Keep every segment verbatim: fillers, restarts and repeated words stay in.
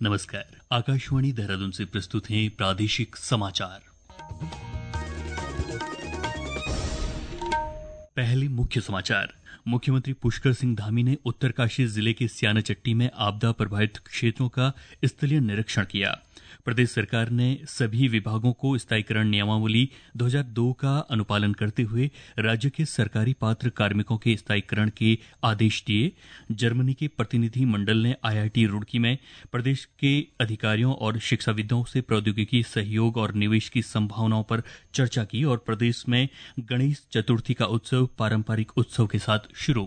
नमस्कार। आकाशवाणी देहरादून से प्रस्तुत हैं प्रादेशिक समाचार। पहले मुख्य समाचार। मुख्यमंत्री पुष्कर सिंह धामी ने उत्तरकाशी जिले के स्यानाचट्टी में आपदा प्रभावित क्षेत्रों का स्थलीय निरीक्षण किया। प्रदेश सरकार ने सभी विभागों को स्थायीकरण नियमावली दो हज़ार दो का अनुपालन करते हुए राज्य के सरकारी पात्र कार्मिकों के स्थायीकरण के आदेश दिए। जर्मनी के प्रतिनिधि मंडल ने आईआईटी रुड़की में प्रदेश के अधिकारियों और शिक्षाविदों से प्रौद्योगिकी सहयोग और निवेश की संभावनाओं पर चर्चा की और प्रदेश में गणेश चतुर्थी का उत्सव पारंपरिक उत्सव के साथ शुरू।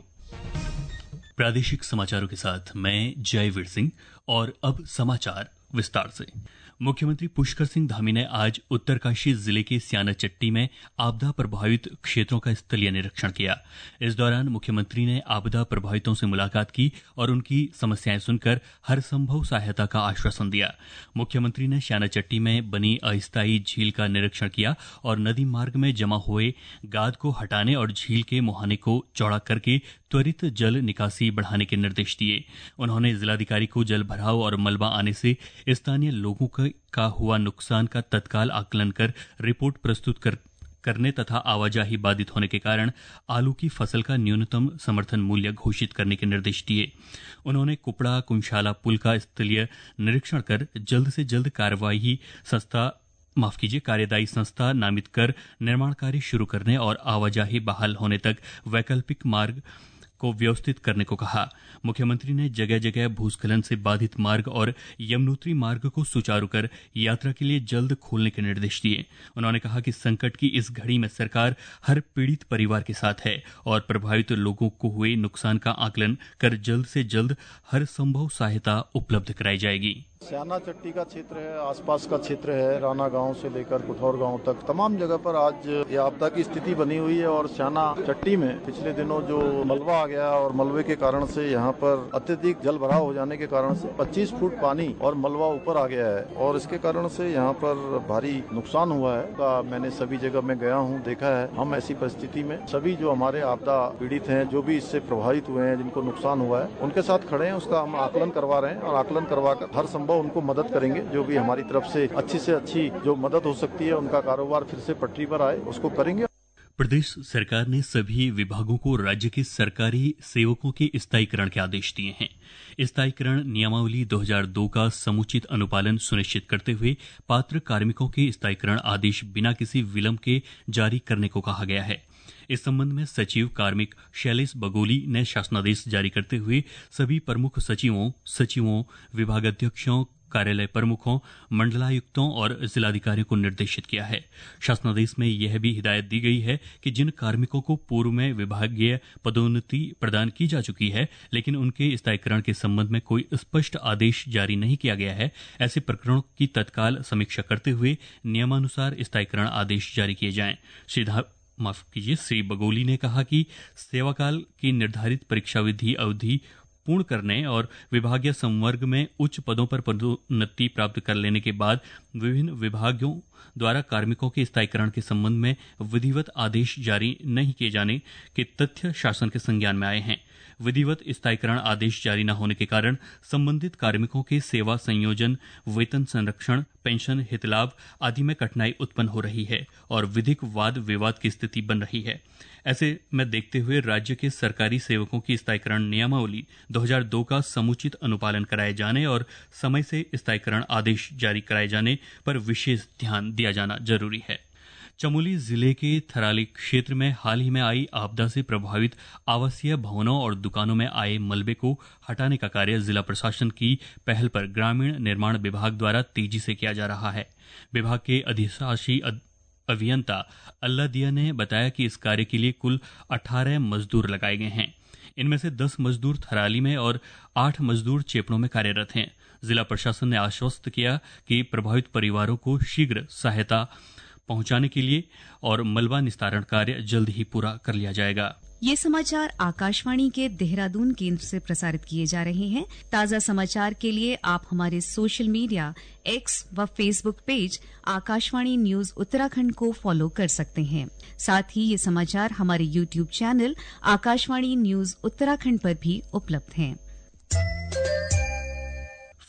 प्रादेशिक समाचारों के साथ मैं जयवीर सिंह और अब समाचार विस्तार से। मुख्यमंत्री पुष्कर सिंह धामी ने आज उत्तरकाशी जिले के स्यानाचट्टी में आपदा प्रभावित क्षेत्रों का स्थलीय निरीक्षण किया। इस दौरान मुख्यमंत्री ने आपदा प्रभावितों से मुलाकात की और उनकी समस्याएं सुनकर हर संभव सहायता का आश्वासन दिया। मुख्यमंत्री ने स्यानाचट्टी में बनी अस्थायी झील का निरीक्षण किया और नदी मार्ग में जमा हुए गाद को हटाने और झील के मुहाने को चौड़ा करके त्वरित जल निकासी बढ़ाने के निर्देश दिए। उन्होंने जिलाधिकारी को जल भराव और मलबा आने से स्थानीय लोगों का हुआ नुकसान का तत्काल आकलन कर रिपोर्ट प्रस्तुत कर करने तथा आवाजाही बाधित होने के कारण आलू की फसल का न्यूनतम समर्थन मूल्य घोषित करने के निर्देश दिए। उन्होंने कुपड़ा कुंशाला पुल का स्थलीय निरीक्षण कर जल्द से जल्द कार्यवाही संस्था माफ कीजिए कार्यदायी संस्था नामित कर निर्माण कार्य शुरू करने और आवाजाही बहाल होने तक वैकल्पिक मार्ग को व्यवस्थित करने को कहा। मुख्यमंत्री ने जगह जगह भूस्खलन से बाधित मार्ग और यमुनोत्री मार्ग को सुचारू कर यात्रा के लिए जल्द खोलने के निर्देश दिए। उन्होंने कहा कि संकट की इस घड़ी में सरकार हर पीड़ित परिवार के साथ है और प्रभावित लोगों को हुए नुकसान का आकलन कर जल्द से जल्द हर संभव सहायता उपलब्ध कराई जाएगी। स्यानाचट्टी का क्षेत्र है, आसपास का क्षेत्र है, राना गांव से लेकर कुठौर गांव तक तमाम जगह पर आज ये आपदा की स्थिति बनी हुई है। और स्यानाचट्टी में पिछले दिनों जो मलबा आ गया और मलबे के कारण से यहाँ पर अत्यधिक जल भराव हो जाने के कारण से पच्चीस फुट पानी और मलबा ऊपर आ गया है और इसके कारण से यहाँ पर भारी नुकसान हुआ है। का मैंने सभी जगह में गया हूँ, देखा है। हम ऐसी परिस्थिति में सभी जो हमारे आपदा पीड़ित हैं, जो भी इससे प्रभावित हुए हैं, जिनको नुकसान हुआ है, उनके साथ खड़े हैं। उसका हम आकलन करवा रहे हैं और आकलन करवाकर हर संभव उनको मदद करेंगे। जो भी हमारी तरफ से अच्छी से अच्छी जो मदद हो सकती है, उनका कारोबार फिर से पटरी पर आए, उसको करेंगे। प्रदेश सरकार ने सभी विभागों को राज्य के सरकारी सेवकों के स्थायीकरण के आदेश दिए हैं। स्थायीकरण नियमावली दो हज़ार दो का समुचित अनुपालन सुनिश्चित करते हुए पात्र कार्मिकों के स्थायीकरण आदेश बिना किसी विलंब के जारी करने को कहा गया है। इस संबंध में सचिव कार्मिक शैलेश बगोली ने शासनादेश जारी करते हुए सभी प्रमुख सचिवों सचिवों विभागाध्यक्षों कार्यालय प्रमुखों मंडलायुक्तों और जिलाधिकारियों को निर्देशित किया है। शासनादेश में यह भी हिदायत दी गई है कि जिन कार्मिकों को पूर्व में विभागीय पदोन्नति प्रदान की जा चुकी है लेकिन उनके स्थायीकरण के संबंध में कोई स्पष्ट आदेश जारी नहीं किया गया है, ऐसे प्रकरणों की तत्काल समीक्षा करते हुए नियमानुसार स्थायीकरण आदेश जारी किए जाएं। सीधा माफ कीजिए श्री बगोली ने कहा कि सेवाकाल की निर्धारित परीक्षा विधि अवधि पूर्ण करने और विभागीय संवर्ग में उच्च पदों पर पदोन्नति प्राप्त कर लेने के बाद विभिन्न विभागों द्वारा कार्मिकों के स्थायीकरण के संबंध में विधिवत आदेश जारी नहीं किए जाने के तथ्य शासन के संज्ञान में आए हैं। विधिवत स्थायीकरण आदेश जारी न होने के कारण संबंधित कार्मिकों के सेवा संयोजन, वेतन संरक्षण, पेंशन, हितलाभ आदि में कठिनाई उत्पन्न हो रही है और विधिक वाद विवाद की स्थिति बन रही है। ऐसे में देखते हुए राज्य के सरकारी सेवकों की स्थायीकरण नियमावली दो हज़ार दो का समुचित अनुपालन कराए जाने और समय से स्थायीकरण आदेश जारी कराए जाने पर विशेष ध्यान दिया जाना जरूरी है। चमोली जिले के थराली क्षेत्र में हाल ही में आई आपदा से प्रभावित आवासीय भवनों और दुकानों में आए मलबे को हटाने का कार्य जिला प्रशासन की पहल पर ग्रामीण निर्माण विभाग द्वारा तेजी से किया जा रहा है। विभाग के अधिशासी अभियंता अल्लादिया ने बताया कि इस कार्य के लिए कुल अठारह मजदूर लगाए गए हैं। इनमें से दस मजदूर थराली में और आठ मजदूर चेपड़ों में कार्यरत हैं। जिला प्रशासन ने आश्वस्त किया कि प्रभावित परिवारों को शीघ्र सहायता पहुंचाने के लिए और मलबा निस्तारण कार्य जल्द ही पूरा कर लिया जाएगा। ये समाचार आकाशवाणी के देहरादून केंद्र से प्रसारित किए जा रहे हैं। ताजा समाचार के लिए आप हमारे सोशल मीडिया एक्स व Facebook page Akashvani news Uttarakhand को फॉलो कर सकते हैं। साथ ही ये समाचार हमारे YouTube channel Akashvani news Uttarakhand पर भी उपलब्ध हैं।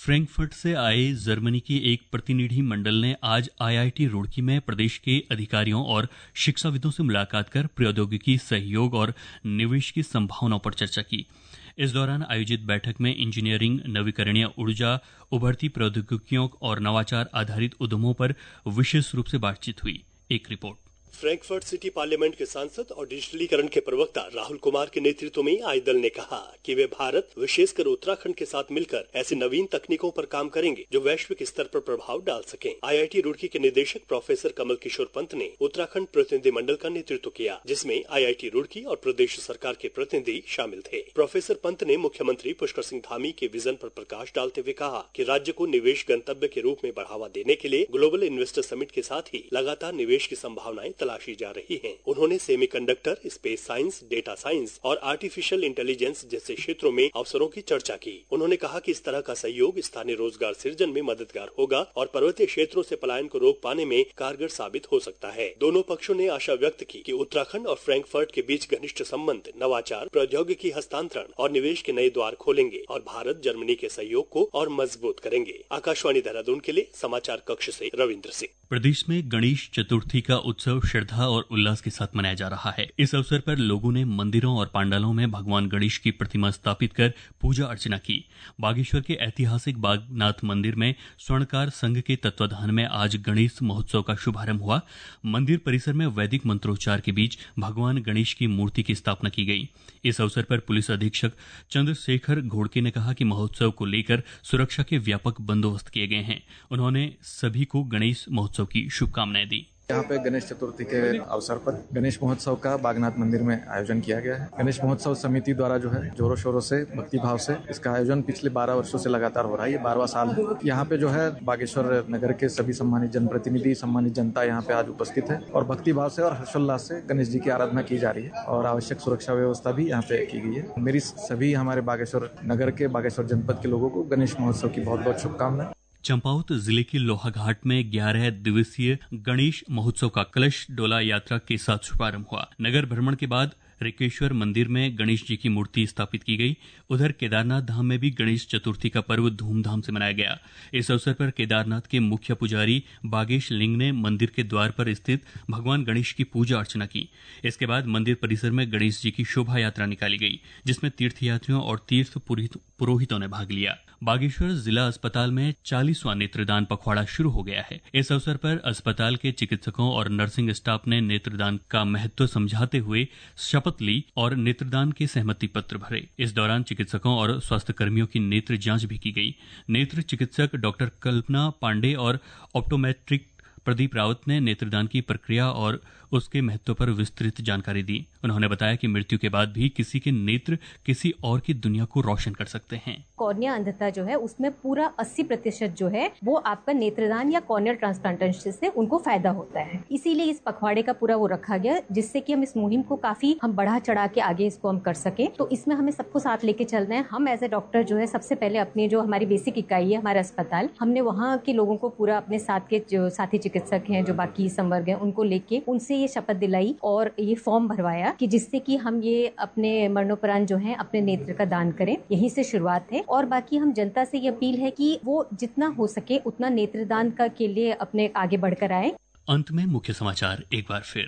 फ्रैंकफर्ट से आए जर्मनी के एक प्रतिनिधि मंडल ने आज आईआईटी रुड़की में प्रदेश के अधिकारियों और शिक्षाविदों से मुलाकात कर प्रौद्योगिकी सहयोग और निवेश की संभावनाओं पर चर्चा की। इस दौरान आयोजित बैठक में इंजीनियरिंग, नवीकरणीय ऊर्जा, उभरती प्रौद्योगिकियों और नवाचार आधारित उद्यमों पर विशेष रूप से बातचीत हुई। एक रिपोर्ट। फ्रैंकफर्ट सिटी पार्लियामेंट के सांसद और डिजिटलीकरण के प्रवक्ता राहुल कुमार के नेतृत्व में आए दल ने कहा कि वे भारत, विशेषकर उत्तराखंड के साथ मिलकर ऐसी नवीन तकनीकों पर काम करेंगे जो वैश्विक स्तर पर प्रभाव डाल सकें। आईआईटी रुड़की के निदेशक प्रोफेसर कमल किशोर पंत ने उत्तराखंड प्रतिनिधि मंडल का नेतृत्व किया, जिसमें आईआईटी रुड़की और प्रदेश सरकार के प्रतिनिधि शामिल थे। प्रोफेसर पंत ने मुख्यमंत्री पुष्कर सिंह धामी के विजन पर प्रकाश डालते हुए कहा कि राज्य को निवेश गंतव्य के रूप में बढ़ावा देने के लिए ग्लोबल इन्वेस्टर समिट के साथ ही लगातार निवेश की संभावनाएं तलाशी जा रही हैं। उन्होंने semiconductor, space science, data science और आर्टिफिशियल इंटेलिजेंस जैसे क्षेत्रों में अवसरों की चर्चा की। उन्होंने कहा कि इस तरह का सहयोग स्थानीय रोजगार सृजन में मददगार होगा और पर्वतीय क्षेत्रों से पलायन को रोक पाने में कारगर साबित हो सकता है। दोनों पक्षों ने आशा व्यक्त की कि उत्तराखंड और फ्रैंकफर्ट के बीच घनिष्ठ संबंध नवाचार, प्रौद्योगिकी हस्तांतरण और निवेश के नए द्वार खोलेंगे और भारत जर्मनी के सहयोग को और मजबूत करेंगे। आकाशवाणी देहरादून के लिए समाचार कक्ष से रविंद्र सिंह। प्रदेश में गणेश चतुर्थी का उत्सव श्रद्धा और उल्लास के साथ मनाया जा रहा है। इस अवसर पर लोगों ने मंदिरों और पांडालों में भगवान गणेश की प्रतिमा स्थापित कर पूजा अर्चना की। बागेश्वर के ऐतिहासिक बागनाथ मंदिर में स्वर्णकार संघ के तत्वाधान में आज गणेश महोत्सव का शुभारंभ हुआ। मंदिर परिसर में वैदिक मंत्रोच्चार के बीच भगवान गणेश की मूर्ति की स्थापना की गई। इस अवसर पर पुलिस अधीक्षक चंद्रशेखर घोड़के ने कहा कि महोत्सव को लेकर सुरक्षा के व्यापक बंदोबस्त किए गए हैं। उन्होंने सभी को गणेश महोत्सव की शुभकामनाएं दी। यहाँ पे गणेश चतुर्थी के अवसर पर गणेश महोत्सव का बागनाथ मंदिर में आयोजन किया गया है। गणेश महोत्सव समिति द्वारा जो है जोरों शोरों से भक्ति भाव से इसका आयोजन पिछले बारह वर्षों से लगातार हो रहा है। ये बारहवां साल है। यहाँ पे जो है बागेश्वर नगर के सभी सम्मानित जनप्रतिनिधि, सम्मानित जनता यहाँ पे आज उपस्थित है और भक्ति भाव से और हर्षोल्लास से गणेश जी की आराधना की जा रही है और आवश्यक सुरक्षा व्यवस्था भी यहाँ पे की गई है। मेरी सभी हमारे बागेश्वर नगर के, बागेश्वर जनपद के लोगों को गणेश महोत्सव की बहुत बहुत शुभकामनाएं। चंपावत जिले के लोहाघाट में ग्यारह दिवसीय गणेश महोत्सव का कलश डोला यात्रा के साथ शुभारंभ हुआ। नगर भ्रमण के बाद रिकेश्वर मंदिर में गणेश जी की मूर्ति स्थापित की गई। उधर केदारनाथ धाम में भी गणेश चतुर्थी का पर्व धूमधाम से मनाया गया। इस अवसर पर केदारनाथ के मुख्य पुजारी बागेश लिंग ने मंदिर के द्वार पर स्थित भगवान गणेश की पूजा अर्चना की। इसके बाद मंदिर परिसर में गणेश जी की शोभा यात्रा निकाली गई, जिसमें तीर्थयात्रियों और तीर्थ पुरोहितों ने भाग लिया। बागेश्वर जिला अस्पताल में चालीसवां नेत्रदान पखवाड़ा शुरू हो गया है। इस अवसर पर अस्पताल के चिकित्सकों और नर्सिंग स्टाफ ने नेत्रदान का महत्व समझाते हुए शपथ ली और नेत्रदान के सहमति पत्र भरे। इस दौरान चिकित्सकों और स्वास्थ्य कर्मियों की नेत्र जांच भी की गई। नेत्र चिकित्सक डॉक्टर कल्पना पांडे और ऑप्टोमेट्रिक प्रदीप रावत ने नेत्रदान की प्रक्रिया और उसके महत्व पर विस्तृत जानकारी दी। उन्होंने बताया कि मृत्यु के बाद भी किसी के नेत्र किसी और की दुनिया को रोशन कर सकते हैं। कॉर्निया अंधता जो है उसमें पूरा अस्सी प्रतिशत जो है वो आपका नेत्रदान या कॉर्नियल ट्रांसप्लांटेशन से उनको फायदा होता है। इसीलिए इस पखवाड़े का पूरा वो रखा गया, जिससे कि हम इस मुहिम को काफी हम बढ़ा चढ़ा के आगे इसको हम कर सके। तो इसमें हमें सबको साथ लेके चलना है। हम एज ए डॉक्टर जो है सबसे पहले अपनी जो हमारी बेसिक इकाई है हमारा अस्पताल, हमने वहाँ के लोगों को पूरा अपने साथ के जो साथी चिकित्सक हैं, जो बाकी संवर्ग हैं, उनको लेके उनसे ये शपथ दिलाई और ये फॉर्म भरवाया कि जिससे कि हम ये अपने मरणोपरांत जो है अपने नेत्र का दान करें। यहीं से शुरुआत है और बाकी हम जनता से ये अपील है कि वो जितना हो सके उतना नेत्रदान का के लिए अपने आगे बढ़कर आए। अंत में मुख्य समाचार एक बार फिर।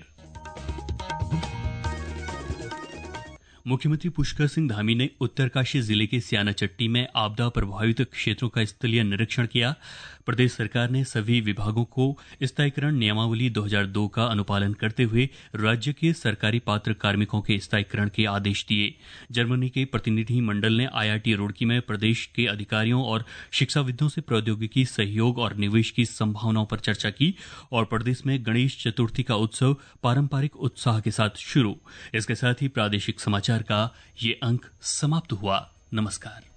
मुख्यमंत्री पुष्कर सिंह धामी ने उत्तरकाशी जिले के सियानाचट्टी में आपदा प्रभावित क्षेत्रों का स्थलीय निरीक्षण किया। प्रदेश सरकार ने सभी विभागों को स्थायीकरण नियमावली दो हज़ार दो का अनुपालन करते हुए राज्य के सरकारी पात्र कार्मिकों के स्थायीकरण के आदेश दिए। जर्मनी के प्रतिनिधि मंडल ने आईआईटी रुड़की में प्रदेश के अधिकारियों और शिक्षाविदों से प्रौद्योगिकी सहयोग और निवेश की संभावनाओं पर चर्चा की और प्रदेश में गणेश चतुर्थी का उत्सव पारंपरिक उत्साह के साथ शुरू। इसके साथ ही प्रादेशिक समाचार का ये अंक समाप्त हुआ। नमस्कार।